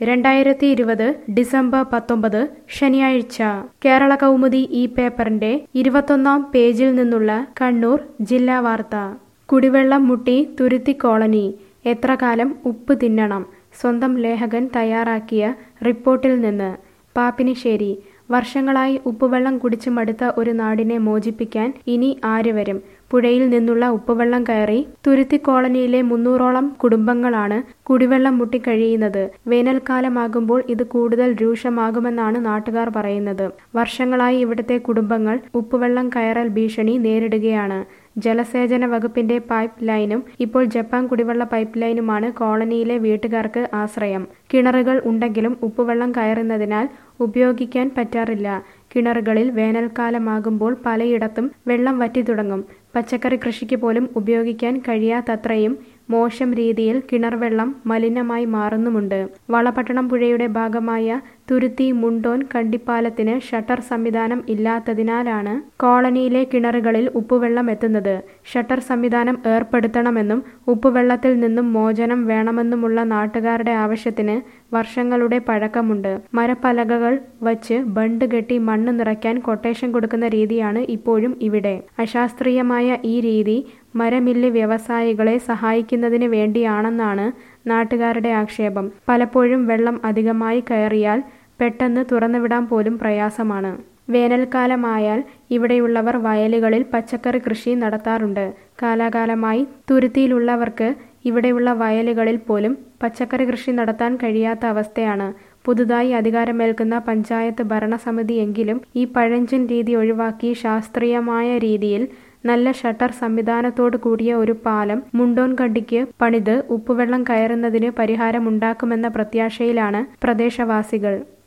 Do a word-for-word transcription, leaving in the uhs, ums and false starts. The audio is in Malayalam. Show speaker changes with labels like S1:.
S1: രണ്ടായിരത്തി ഇരുപത് ഡിസംബർ പത്തൊമ്പത് ശനിയാഴ്ച കേരള കൗമുദി ഈ പേപ്പറിന്റെ ഇരുപത്തൊന്നാം പേജിൽ നിന്നുള്ള കണ്ണൂർ ജില്ലാ വാർത്ത. കുടിവെള്ളം മുട്ടി തുരുത്തി കോളനി, എത്ര കാലം ഉപ്പ് തിന്നണം? സ്വന്തം ലേഖകൻ തയ്യാറാക്കിയ റിപ്പോർട്ടിൽ നിന്ന്. പാപ്പിനിശ്ശേരി. വർഷങ്ങളായി ഉപ്പുവെള്ളം കുടിച്ചു മടുത്ത ഒരു നാടിനെ മോചിപ്പിക്കാൻ ഇനി ആര് വരും? പുഴയിൽ നിന്നുള്ള ഉപ്പുവെള്ളം കയറി തുരുത്തി കോളനിയിലെ മുന്നൂറോളം കുടുംബങ്ങളാണ് കുടിവെള്ളം മുട്ടിക്കഴിയുന്നത്. വേനൽക്കാലമാകുമ്പോൾ ഇത് കൂടുതൽ രൂക്ഷമാകുമെന്നാണ് നാട്ടുകാർ പറയുന്നത്. വർഷങ്ങളായി ഇവിടുത്തെ കുടുംബങ്ങൾ ഉപ്പുവെള്ളം കയറൽ ഭീഷണി നേരിടുകയാണ്. ജലസേചന വകുപ്പിന്റെ പൈപ്പ് ലൈനും ഇപ്പോൾ ജപ്പാൻ കുടിവെള്ള പൈപ്പ് ലൈനുമാണ് കോളനിയിലെ വീട്ടുകാർക്ക് ആശ്രയം. കിണറുകൾ ഉണ്ടെങ്കിലും ഉപ്പുവെള്ളം കയറുന്നതിനാൽ ഉപയോഗിക്കാൻ പറ്റാറില്ല. കിണറുകളിൽ വേനൽക്കാലമാകുമ്പോൾ പലയിടത്തും വെള്ളം വറ്റിത്തുടങ്ങും. പച്ചക്കറി കൃഷിക്ക് പോലും ഉപയോഗിക്കാൻ കഴിയാത്തത്രയും മോശം രീതിയിൽ കിണർ വെള്ളം മലിനമായി മാറുന്നുമുണ്ട്. വളപട്ടണം പുഴയുടെ ഭാഗമായ തുരുത്തി മുണ്ടോൻ കണ്ടിപ്പാലത്തിന് ഷട്ടർ സംവിധാനം ഇല്ലാത്തതിനാലാണ് കോളനിയിലെ കിണറുകളിൽ ഉപ്പുവെള്ളം എത്തുന്നത്. ഷട്ടർ സംവിധാനം ഏർപ്പെടുത്തണമെന്നും ഉപ്പുവെള്ളത്തിൽ നിന്നും മോചനം വേണമെന്നുമുള്ള നാട്ടുകാരുടെ ആവശ്യത്തിന് വർഷങ്ങളുടെ പഴക്കമുണ്ട്. മരപ്പലകകൾ വച്ച് ബണ്ട് കെട്ടി മണ്ണ് നിറയ്ക്കാൻ കൊട്ടേഷൻ കൊടുക്കുന്ന രീതിയാണ് ഇപ്പോഴും ഇവിടെ. അശാസ്ത്രീയമായ ഈ രീതി മരമില്ല് വ്യവസായികളെ സഹായിക്കുന്നതിന് വേണ്ടിയാണെന്നാണ് നാട്ടുകാരുടെ ആക്ഷേപം. പലപ്പോഴും വെള്ളം അധികമായി കയറിയാൽ പെട്ടെന്ന് തുറന്നുവിടാൻ പോലും പ്രയാസമാണ്. വേനൽക്കാലമായാൽ ഇവിടെയുള്ളവർ വയലുകളിൽ പച്ചക്കറി കൃഷി നടത്താറുണ്ട്. കാലാകാലമായി തുരുത്തിയിലുള്ളവർക്ക് ഇവിടെയുള്ള വയലുകളിൽ പോലും പച്ചക്കറി കൃഷി നടത്താൻ കഴിയാത്ത അവസ്ഥയാണ്. പുതുതായി അധികാരമേൽക്കുന്ന പഞ്ചായത്ത് ഭരണസമിതിയെങ്കിലും ഈ പഴഞ്ചൻ രീതി ഒഴിവാക്കി ശാസ്ത്രീയമായ രീതിയിൽ നല്ല ഷട്ടർ സംവിധാനത്തോടു കൂടിയ ഒരു പാലം മുണ്ടോൻ കണ്ടിക്ക് പണിത് ഉപ്പുവെള്ളം കയറുന്നതിന് പരിഹാരമുണ്ടാക്കുമെന്ന പ്രത്യാശയിലാണ് പ്രദേശവാസികൾ.